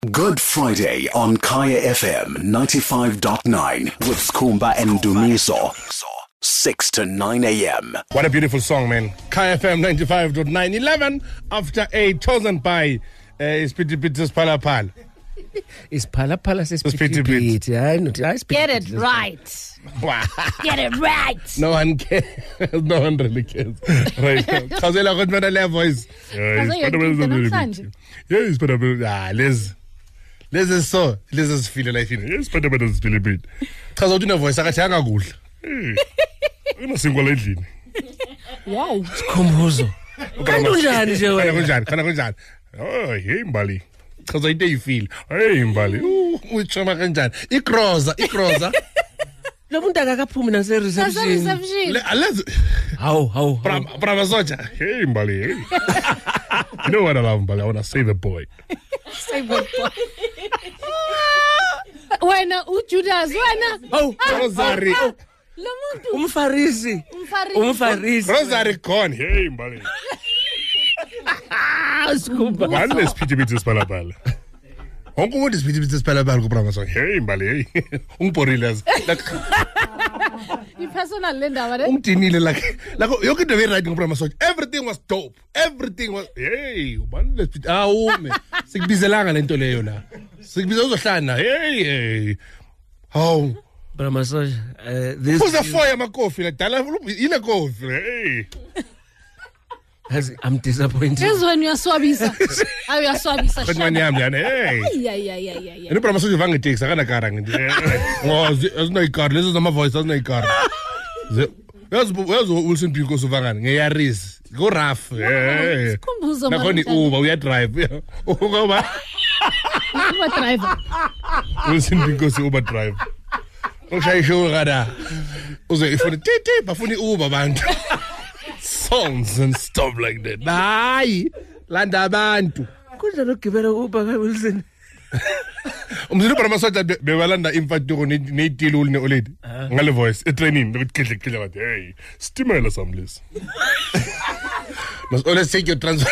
Good Friday on Kaya FM 95.9 with Skumba and Dumiso. 6 to 9 a.m. What a beautiful song, man. Kaya FM 95.9. 11 after 8,000 by Speedy Pizzas Palapal. It's Palapala says Speedy Pit. Get it right. Wow. Get it right. No one cares. No one really cares. Right. Khazela got my voice. Yes, but Liz is so. Liz is feeling like yes, but it's Speedy Pit. Khazo udina voice akathanga kuhle. Unasingwa endlini. Wow. Sikhumbuzo. Kanjani nje wena? Kana kunjani? Oh, hey Mbali. Khazo into you feel. Hey Mbali. Uchoma kanjani? Ikroza. Lo muntu akakaphumi nase reception. How? Brava Soja. Hey Mbali. Hey. You know what I love, Mbali? I want to save a boy. Save a boy. Wena uJudas wena. Oh, Rosary. Lo muntu Umfarisi. Rosary gone. Hey Mbali. Skumba. One is Speedy Pizzas Palapal. Onko what is Speedy Pizzas Palapal ko Brava Soja. Hey Mbali. Ungporilas. personal lenda wale. Umtinile like you could be writing Brava Soja. Everything was dope. Everything was hey, man let's Sikbizelanga lento leyo la. Sikbiza uzohlana. Hey. How Brava Soja, this who's a fire my coffee like dala in a coffee. Hey. I'm disappointed. This is when you are swabisa. You are swabisa. But when I'm hey. Yeah. And Brava Soja vanga takes akana karang. Oh, there's no car. Listen to my voice. There's no car. Where's Wilson Pico Suvanga? Ngayaris. Go rough. Hey. Nakoni Uber we drive. Uber driver. Wilson Pico Uber drive. Ushay show gada. Uze ifuni tete bafuni Uber bantu. Songs and stuff like that. Hayi landa abantu. Kunjalo gibela Uber Wilson. Umzulu Brava Soja bewalanda imfatuko netilulu neoledi. Ngale voice training bekudle bathi hey stimela samlis. Must always take your transfer.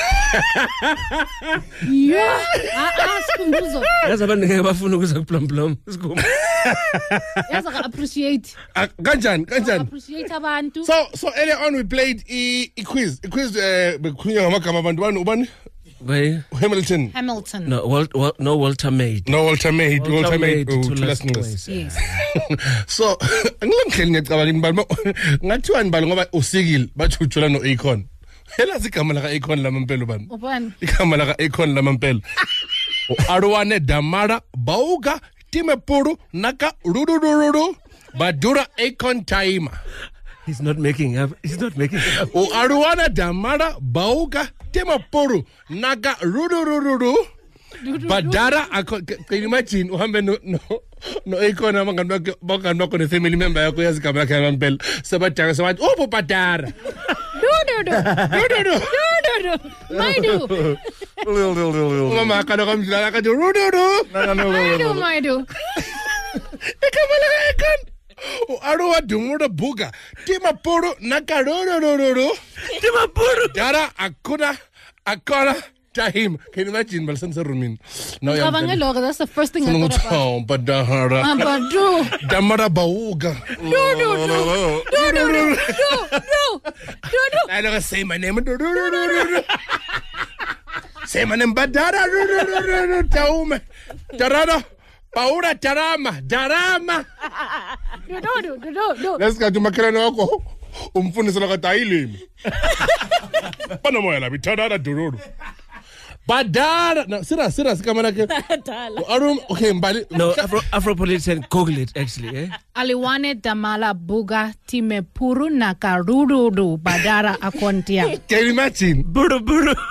Yeah. Sikhumbuzo. Yazi abantu ngeke bafuna ukuza kuplum. Sikhumbuzo. Yazi appreciate. Kanjani? Appreciate abantu. So earlier on we played a quiz. Bekukhulunywa ngamagama abantu ubani? By Hamilton. No, Walter Maid. Walter Maid. To last Yes. So ngilomhleli ngiyacabanga inibali ngathiwa nibali ngoba usikile bathi ujola no Akon. Hela sigama la Akon lamampela ubani? Ubani? Igama la Akon lamampela. Arwane Damara Bauga Timepuru Naka Rudururu Badura Akon Taima. He's not making up. Arwana Damara Bauga Timepuru Naka Rudururu Badara. Can you imagine uhambe no Akon amangano kone family member yakho yazigama lakhe lamampela sebatanga sebathi Badara. Maidu. Mama kana kamdlala kathi Maidu. Ikamala Akon. Arwa dumura buga. Timapuru nakaruru. Timapuru. Dara akona Tahim. Can you imagine Balsansa Rumin? No, that's the first thing I thought about. Badahara. Damara Bauga. No. I don't say my name. Say my name, Badara. Taume. Tarada. Paura Darama. No. Let's go to Makarano wako. Umfundisa lakatailimi. Pana moya la bitarada dururu. Badara. No, serious kama nake. Okay, Mbali. No, Afropolitan Google it actually, eh? Aliwane Damala Buga Timepuru Nakaruru Badara Akontia. Can you imagine? Buru.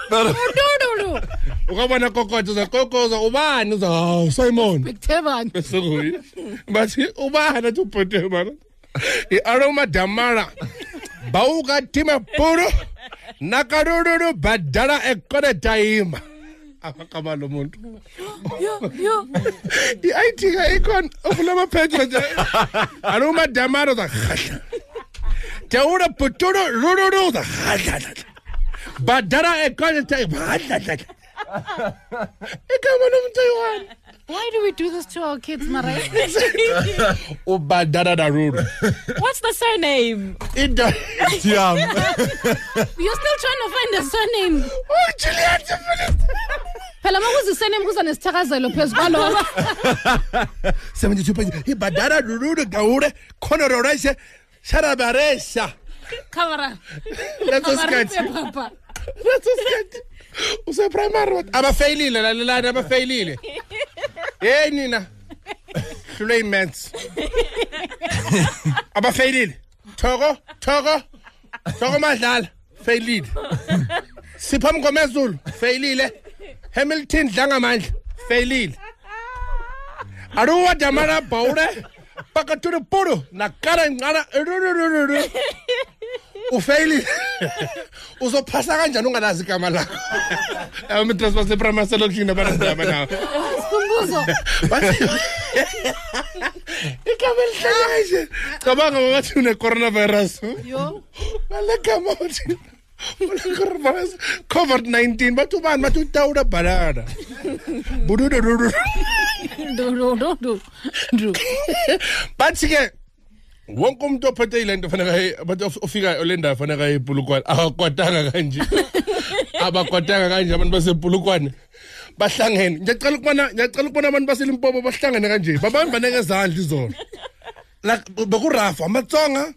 Ukabona kokoza ubani uza Simon. Bigtevan. Besukui. Bathi ubani tuphethe bana. Aroma Damara. Bauga Timepuru Nakaruru Badara ekone Taima. Akakabalo muntu. Yo. IT Akon ofulama page nje. Aroma Damara da. Taura puturo ruru da. Badara ekone Taima. Why do we do this to our kids, Mara? Badara Ruru. What's the surname? Yum. You're still trying to find a surname. Phela makuzi surname kuzanesithakazelo phezulu. 72 pages. Badara Ruru Gaure Konororese Sharabaresha. Kamera. Let's sketch. Papa. Usa primary abafailile lalelana abafailile. Hey nina. Flamens. Abafailile. Thoko madlala failile. Siphambi komezulu failile. Hamilton dlangamandla failile. Aruwa Damara Baure Pakaturu Puru nakara ngara ufaili uzophasa kanjani ungalazi igama lakho transfer seprama selection abantwana nawo Sikhumbuzo. igama elihlanje cabanga bathi une coronavirus Yo. balekama uthi coronavirus COVID-19 bathu bani bathu tawuda balada bududu Do. bathi ke wonke umuntu ophethe ilento fanele bathi ufika olenda fanele ayibhulukwane akwatanga kanje abakwatanga kanje abantu basebhulukwane bahlangene ngiyacela ukubona abantu baselimpopo bahlangene kanje babambane ngezandla izolo like bekurafa amatsonga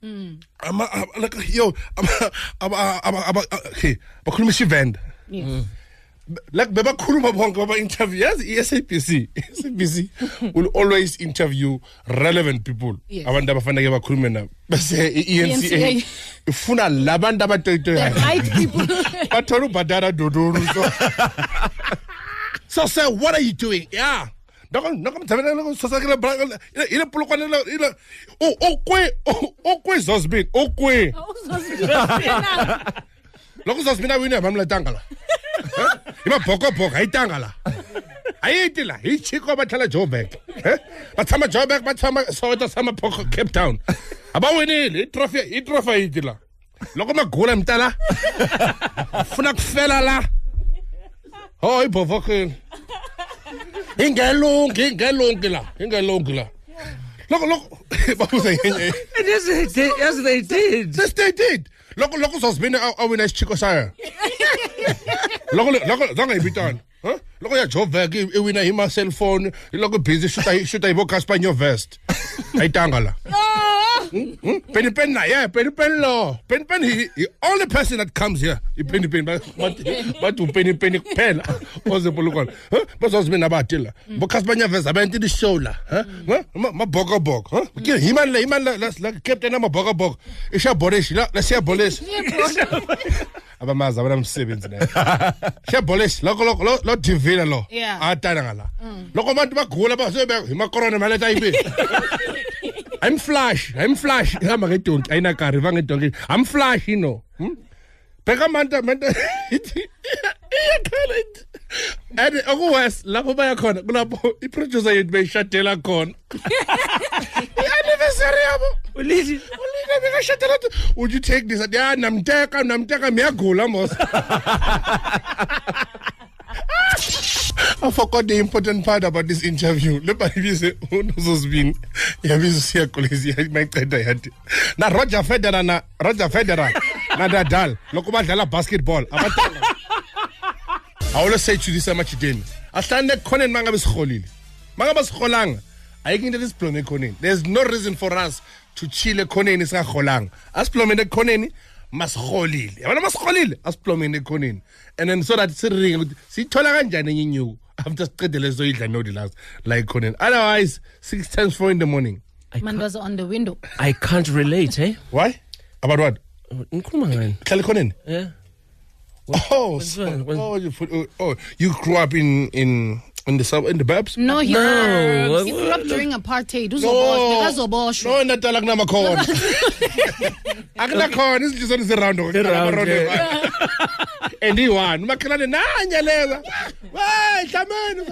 bakhuluma isivenda like bebakhuluma bonke baba interview yazi i-SABC will always interview relevant people abantu abafanele bakhulume nabo bese i-ENCA ifuna labantu abatoyitoyayo Right people. bathola ubhadara dodoro so say what are you doing yeah nokomthabela sosakela ile pulukwane ile okwe zosbin okwe lokho zosbina wina bamletanga la iba bhoko ayitanga la ayithi la ichiko bathala Joburg bathama Joburg bathama Soweto sama phoko Cape Town abawinile i-trophy ayithi la lokho magula mtala ufuna kufela la hoy bovokeni ingelungi la lokho babuza yenye Yes, they did. they did lokho uzosibina awina isichiko sayo lokho zangayibitana lokho ya Joburg iwina hima cell phone lokho busy shoot ayibo Casper your vest ayitanga la pen he only person that comes here pen but pen kuphela ozebulukwana bazozibina abathila bo Casper your vest abantu di show la mabhokobhoko hima la captain amabhokobhoko isha boleshi la siya boleshi abamazi abanamsebenzi naye shebolesi lo divina lo atana ngala lokho abantu bagula basebe ima corona maletha ibe I'm flash ihamba ngedonki ayina car iva ngedonki I'm flash bheka manta and okuwes lapho baya khona kulapho iproducer yethu beyishadela khona anniversary yabo ulili bekashadela would you take this yeah namteka miyagula mos I forgot the important part about this interview. Look at this. Unozosbin. Yabizo siyakolezi mayiqeda yathi. Na Roger Federer na Nadal. Lokho badlala basketball. Abatanga. I always say to this amachideni. Ahlande khoneni mangabe sikholile. Mangabe sikholanga. Ayikho into esiplome khoneni. There's no reason for us to chill ekhoneni singakholanga. Asiplomene ekhoneni masikholile. Yabona masikholile asiplomene ekhoneni. And then so that sithola kanjani enye inyuku after siqedele zoyidla noodles like khoneni. Otherwise 6 times 4 in the morning. Man was on the window. I can't relate, eh? Why? About what? Ngikhuluma ngani? Hlala khoneni? Yeah. You grew up in the burbs? No, he grew up during apartheid. No, Natala kunamakhona. Akunakhona izinto zirando and he won. Makhelane nanyeleza. Hey, Dlamini.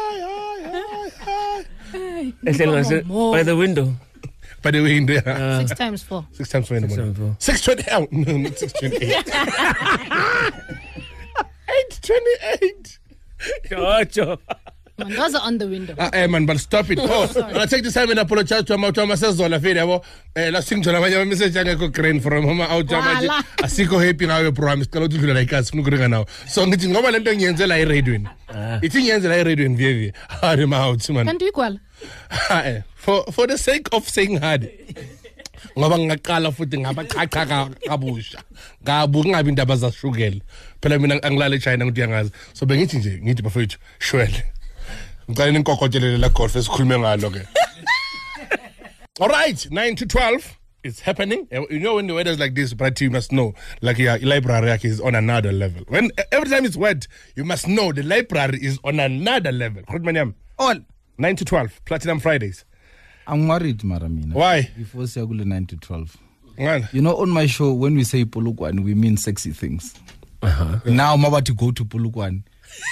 Hi. By the window. By the window. 6 times 4. 6 times 4 in the morning. 6:20. No, not 6:28. 8. 28. Jojo. Mandoza on the window. Man, but stop it. I take this time and apologize to Thomas Zola Fedebo. Last thing to my message I got crane from Homa out Jamaji. A sicko happy now promise. Call to like us. Now. So it's no one and Yenzel I read. It's in Yenzel I read in Vivi. Hard him out, man. Can do equal. For the sake of saying hard. Ngoba ngaqala futhi ngabaqhaqa kabusha ngabunga indaba zashrugel phela mina angilala eChina ukuthi yangazi so bengithi nje ngithi bafethu shwele ngicela inkokotelele la golf esikhulume ngalo ke. All right, 9 to 12 it's happening. You know when the weather is like this, but you must know like your library is on another level. When every time it's wet, you must know the library is on another level. All 9 to 12 Platinum Fridays. I'm worried, Maramina. Why? Before Siagule 9 to 12. Man. You know, on my show, when we say Polokwane, we mean sexy things. Now I'm about to go to Polokwane.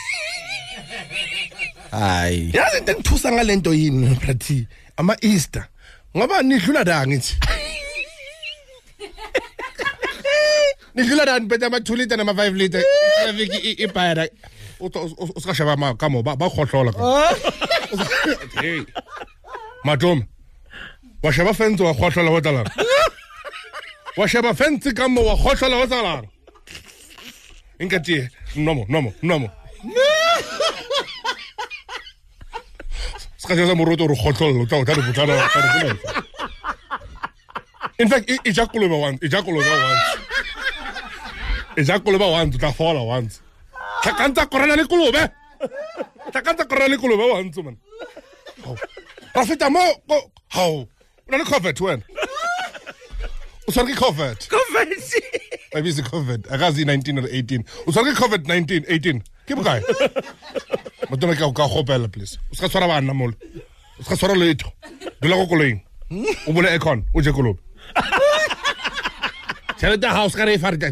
Aye. Yazi ngithusa ngalento yini prathi ama Easter. Ngoba nidlula da ngithi. Nidlula da niphethe ama 2 liter nama 5 liter. Traffic ibhayara. Usikashaba ma kamo ba khohlola ka. Hey. Madam, washaba fence wa khohlola wa tala. Washaba fence kamo wa khohlola wa tala. Ingati nomo. Skajasa moroto ro khohlola ta ta butana. In fact, ejaculate once ta fola once. Takanta korana le kulube. Takanta korana le kulube once man. Rafita mo how? Una covered when? Usarki covered. Maybe it's covered. Agazi 19 or 18. Usarki covered 19, 18. Keep guy. Madonna ka hopela please. Uska swara bana mol. Uska swara letho. Dula go koloing. O bole econ, o je kolobe. Tell the house ka re farta.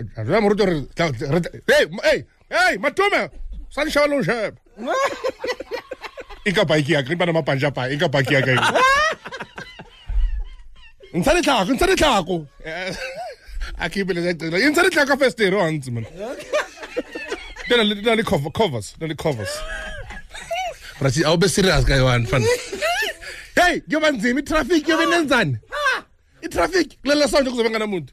Hey, Matome. San shalo shep. Ika bike ya, kripa na mapanja pa. Ika bike ya kai. Insane tlako. Akibele zakela. Insane tlako first day runs man. Then the covers. But I'll be serious guy one fun. Hey, you want to see traffic you benenzani? I traffic. Lela sound kuzobanga namuntu.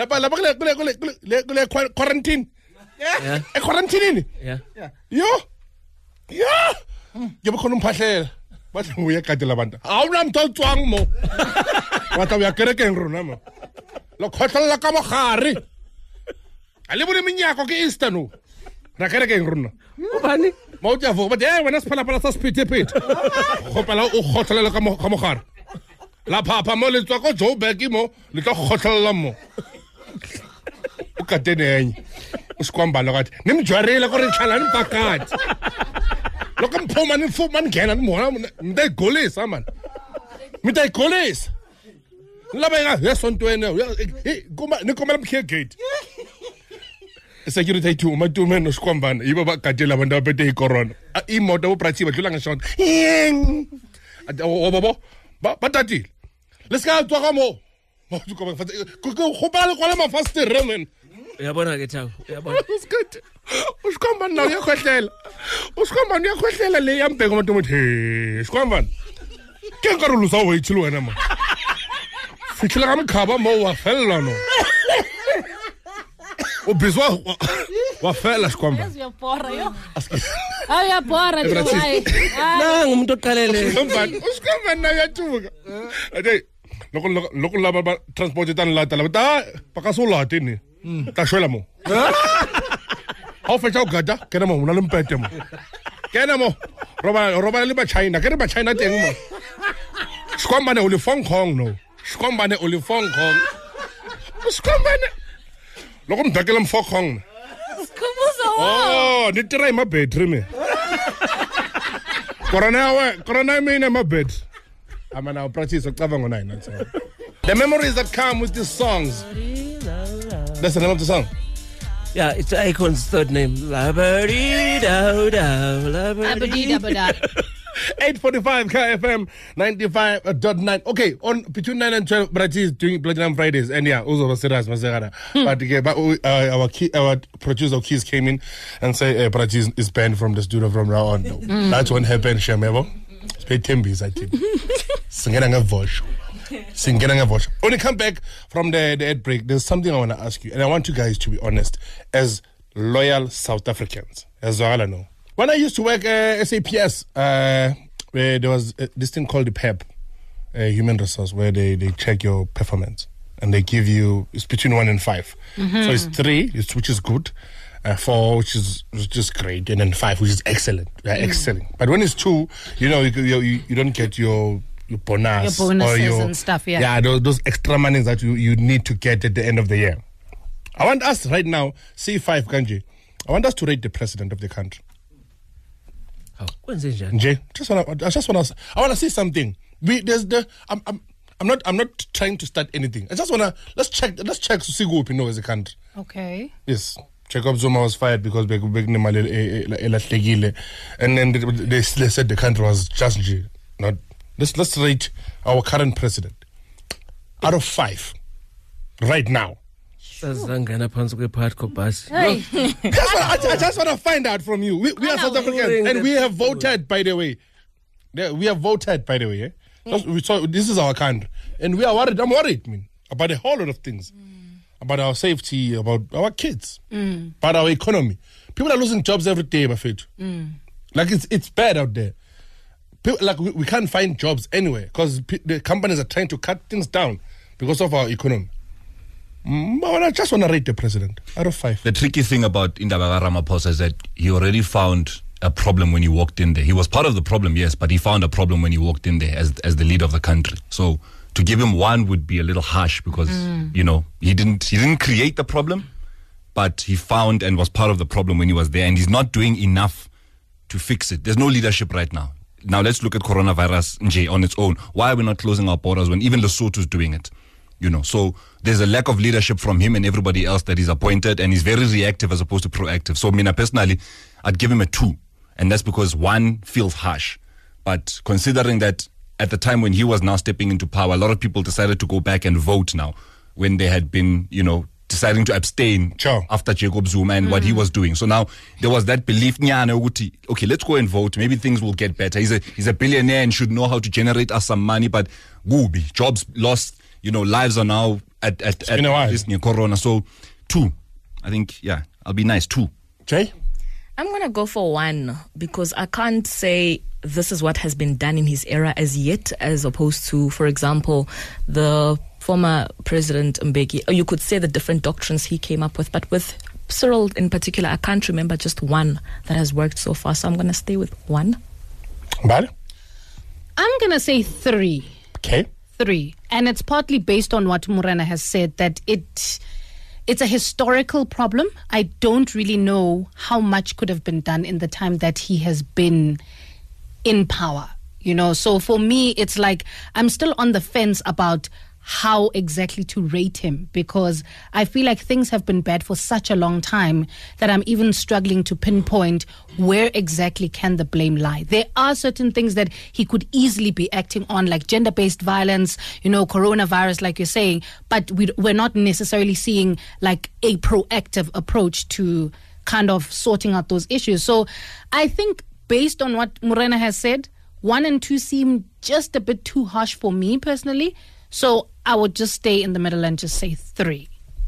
La quarantine. Yeah. Quarantine. Yeah. Yeah. You bekhona umphahlela. Bathi uya kadela abantu. Awuna mthotswang mo. Wata uya kerekeng rona mo. Lo khohlola ka mogare. Ale bone minyako ke Easter no. Ra kerekeng rona. Ubani? Mawutya vo, but hey wena siphala sa spithe phethe. Khopela o khohlolela ka mogare. La phapha mo le tswa ko Joburg mo le tlo khohlolela mo. O katene enye. Usikwamba lokathi nimjwarela ko re tlhalani pakati. Loko mphuma nifuma ngena nimona mntayigolisa man. Mntayigolisa. Laba yesontweni kuma nikomela mkhe gate. Security two matume no sikwambana yibo bagadela abantu abaphethe icorona. Imoto oprathi badlula ngeshonto. Obobo batatile. Leska tswa ka mo. Go bala kwa ma fast remen. Uyabona ke Thabo, uyabona. Usikhathi. Usikwambana nawe uyakhohlela. Usikwambana uyakhohlela le yambheka umuntu omuthi he, sikwambana. Ke nkarolo sa o itshilo wena ma. Fitla ka mkhaba mo wa fella no. O bizwa wa fella sikwambana. Uyabora yo. Uyabora tjai. Nanga umuntu oqalele. Usikwambana uyathuka. Ade loko laba transport tan lata laba pakasolate ni. Ta shwela mo. How fetcha gada kena mo una le mpete mo. Kena mo. Roba le ba China, kena ba China teng mo. Sikwambane o le Hong Kong no. Sikwambane o le Hong Kong. Sikwambane. Loko mdakela mfo Kong. Oh, ni try my battery me. Corona me in my bed. I'm now practice octava on 9. The memories that come with these songs. That's the name of the song. Yeah, it's Akon's third name. Labadi-da-da, labadi-da-da. 8:45 KFM 95.9. Okay, on between 9 and 12, Braji is doing Platinum Fridays, and yeah, also serious, but our producer Keys came in and say Braji is banned from the studio from now on. That's what happened, Shamebo. It's paid 10 bees, I think. Singing a voice. When you come back from the ad break, there's something I want to ask you, and I want you guys to be honest, as loyal South Africans, as well I know. When I used to work SAPS, where there was this thing called the PEP, human resource, where they check your performance, and they give you, it's between 1 and 5. So it's 3, which is good, 4, which is just great, and then 5, which is excellent. We are excelling. But when it's 2, you don't get your bonus, Your bonuses or your, and stuff, yeah. Yeah, those extra monies that you need to get at the end of the year. I want us right now, C5 Kanji, I want us to rate the president of the country. When's it, Jan? Nje, I want to say something. I'm not trying to start anything. I just want to let's check Susigu Pino as a country. Okay. Yes. Jacob Zuma was fired because and then they said the country was just not. Let's rate our current president out of 5 right now. I just want to find out from you. We are South Africans, and we have voted, by the way. We have voted, by the way. So this is our country, and we are worried. I'm worried, about a whole lot of things, about our safety, about our kids, about our economy. People are losing jobs every day, Bafet. Like it's bad out there. People, like we can't find jobs anywhere because the companies are trying to cut things down because of our economy. But I just want to rate the president out of 5. The tricky thing about Indaba Ramaphosa is that he already found a problem when he walked in there. He was part of the problem, yes, but he found a problem when he walked in there as the leader of the country. So to give him 1 would be a little harsh because he didn't create the problem, but he found and was part of the problem when he was there, and he's not doing enough to fix it. There's no leadership right now. Now let's look at coronavirus on its own. Why are we not closing our borders when even Lesotho is doing it? So there's a lack of leadership from him and everybody else that he's appointed, and he's very reactive as opposed to proactive. So personally, I'd give him a 2, and that's because 1 feels harsh. But considering that at the time when he was now stepping into power, a lot of people decided to go back and vote now when they had been, deciding to abstain after Jacob Zuma and what he was doing. So now there was that belief, okay, let's go and vote. Maybe things will get better. He's a billionaire and should know how to generate us some money, but gooby, jobs lost. Lives are now at this near Corona. So 2, I think, I'll be nice. 2. Jay? I'm going to go for 1 because I can't say this is what has been done in his era as yet, as opposed to, for example, the former President Mbeki. You could say the different doctrines he came up with, but with Cyril in particular, I can't remember just 1 that has worked so far. So I'm going to stay with 1. Bad? I'm going to say 3. Okay. 3, and it's partly based on what Morena has said, that it's a historical problem. I don't really know how much could have been done in the time that he has been in power, so for me it's like I'm still on the fence about how exactly to rate him, because I feel like things have been bad for such a long time that I'm even struggling to pinpoint where exactly can the blame lie. There are certain things that he could easily be acting on, like gender-based violence, coronavirus, like you're saying, but we're not necessarily seeing like a proactive approach to kind of sorting out those issues. So I think based on what Morena has said, 1 and 2 seem just a bit too harsh for me personally. So I would just stay in the middle and just say 3.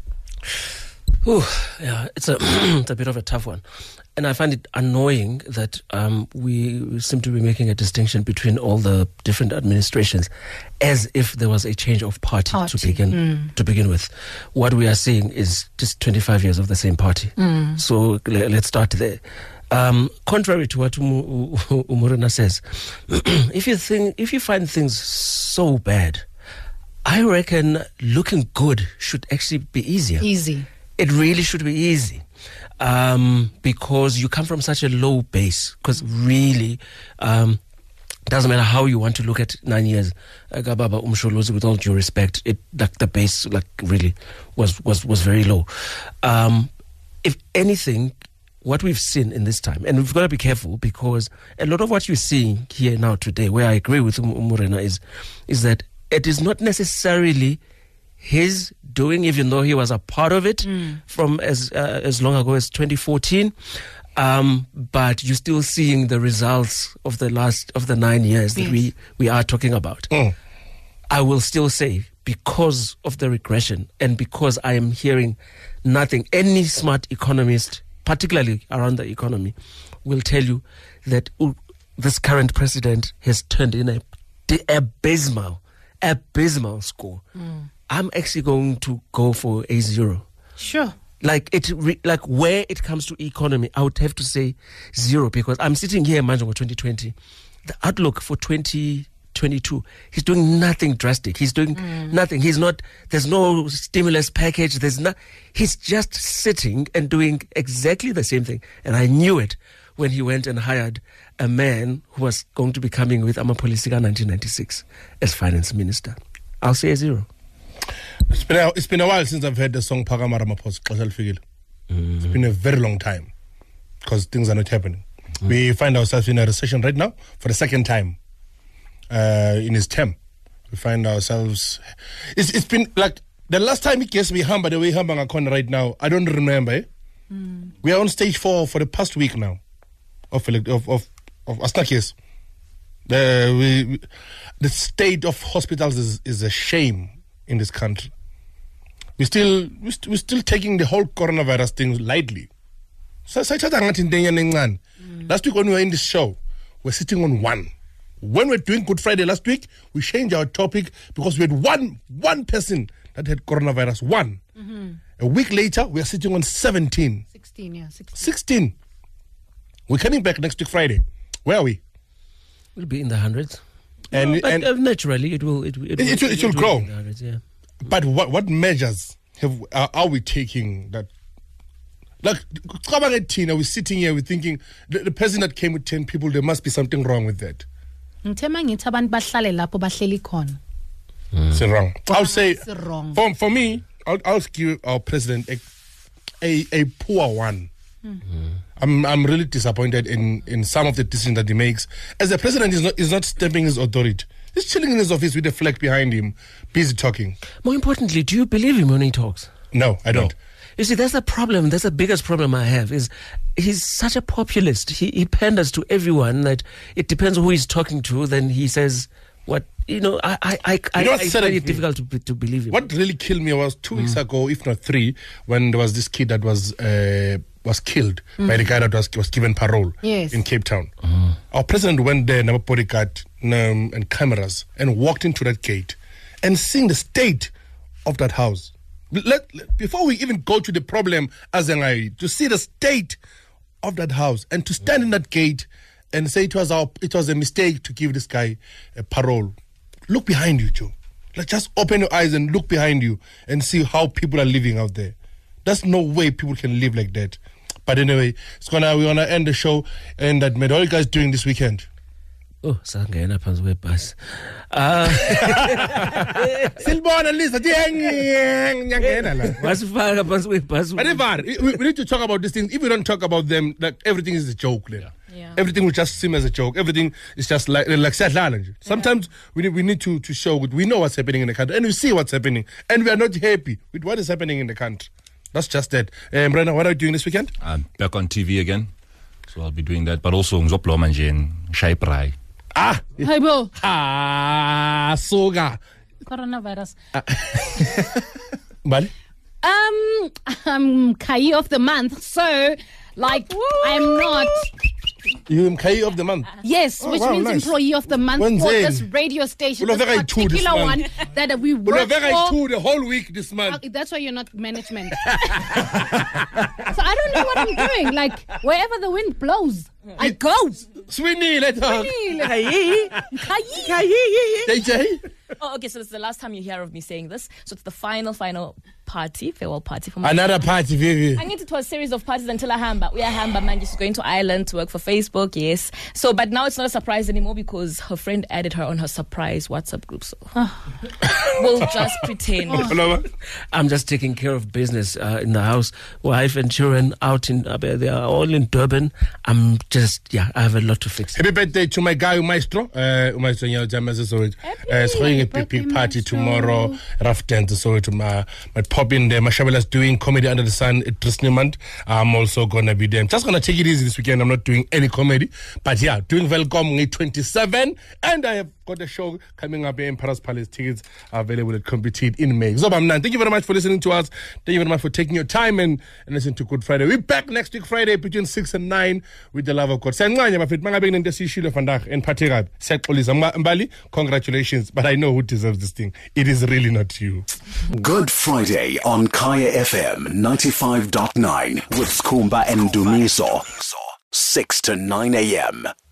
It's a bit of a tough one. And I find it annoying that we seem to be making a distinction between all the different administrations as if there was a change of party. to begin with. What we are seeing is just 25 years of the same party. So let's start there. Contrary to what Umurena says, if you find things so bad, I reckon looking good should actually be easier. Easy. It really should be easy. Because you come from such a low base. Because really, doesn't matter how you want to look at 9 years. Gababa Umsholozi, with all due respect, the base really was very low. If anything, what we've seen in this time, and we've got to be careful because a lot of what you're seeing here now today, where I agree with Morena, is that it is not necessarily his doing, even though he was a part of it from as long ago as 2014. But you're still seeing the results of the 9 years that we are talking about. I will still say, because of the regression and because I am hearing nothing, any smart economist, particularly around the economy, will tell you that this current president has turned in a abysmal score. I'm actually going to go for a 0. Sure. Like where it comes to economy, I would have to say 0 because I'm sitting here in Manjongo 2020. The outlook for 2022, he's doing nothing drastic. He's doing nothing. There's no stimulus package. He's just sitting and doing exactly the same thing. And I knew it when he went and hired a man who was going to be coming with Amapolisika 1996 as finance minister. I'll say a 0. It's been a while since I've heard the song Phakama Ramaphosa. It's been a very long time because things are not happening. We find ourselves in a recession right now for the second time in his term. We find ourselves. It's been like the last time he gets me humble the way Hamba Ngakon right now. I don't remember. We are on stage 4 for the past week now of Astakis. The state of hospitals is a shame in this country. We're still taking the whole coronavirus thing lightly. Last week when we were in this show, we're sitting on 1. When we're doing Good Friday last week, we changed our topic because we had one person that had coronavirus. 1. A week later, we are sitting on 17. 16. We're coming back next week Friday. Where are we? We'll be in the hundreds. And naturally, it will grow. In the hundreds, yeah. But what measures are we taking that? Like, we're sitting here, we're thinking, the person that came with 10 people, there must be something wrong with that. It's wrong. I'll say, for me, I'll give our president a poor one. I'm really disappointed in some of the decisions that he makes. As the president is not stepping his authority. He's chilling in his office with a flag behind him, busy talking. More importantly, do you believe him when he talks? No, I don't. You see, that's the problem. That's the biggest problem I have. Is he's such a populist. He panders to everyone that it depends who he's talking to. Then he says what I find it difficult to believe him. What really killed me was 2 weeks ago, if not 3, when there was this kid that was killed by the guy that was given parole in Cape Town. Our president went there, number bodyguard and cameras, and walked into that gate and seeing the state of that house. Before we even go to the problem, to see the state of that house and to stand in that gate and say it was a mistake to give this guy a parole. Look behind you, Joe. Just open your eyes and look behind you and see how people are living out there. There's no way people can live like that. But anyway, we're gonna end the show, and that what are you guys doing this weekend? Oh, sangena phansi kwebhasi. Silbona Lisa, nyangena la. Wasifaka phansi kwebhasi. But we need to talk about these things. If we don't talk about them, like everything is a joke. Yeah. Everything will just seem as a joke. Everything is just like sometimes we need to show we know what's happening in the country, and we see what's happening, and we are not happy with what is happening in the country. That's just it. Brenna, what are you doing this weekend? I'm back on TV again, so I'll be doing that. But also ngizoplo manje in Shaiprai. Haibo. Soga. Coronavirus. Bali? I'm Kai of the month, so I'm not. You're Kai of the month? Yes, which means nice. Employee of the month for this radio station. This particular one that we work for. The whole week this month. That's why you're not management. So I don't know what I'm doing. Like, wherever the wind blows. I go. Sweeney, let's talk. JJ? Oh, okay, so it's the last time you hear of me saying this. So it's the final farewell party for Another party, Vivi. I it to a series of parties until we are Hamba man just going to Ireland to work for Facebook, yes. So, but now it's not a surprise anymore because her friend added her on her surprise WhatsApp group. So we'll just pretend. I'm just taking care of business in the house. Wife and children out in, they are all in Durban. I'm just, I have a lot to fix. Happy birthday to my guy, Maestro. Maestro, it's throwing a big party tomorrow. Rough dance, so to my pop in there. Mashabela's doing comedy under the sun at Trisnimant. I'm also gonna be there. I'm just gonna take it easy this weekend. I'm not doing any comedy, but doing Welcome 27, and I have got a show coming up here in Paris Palace. Tickets are available at Compete in May. So, thank you very much for listening to us. Thank you very much for taking your time and listening to Good Friday. We're back next week Friday between 6 and 9 with the love of God. Congratulations, but I know who deserves this thing. It is really not you. Good Friday on Kaya FM 95.9 with Skumba and Dumiso. 6 to 9 a.m.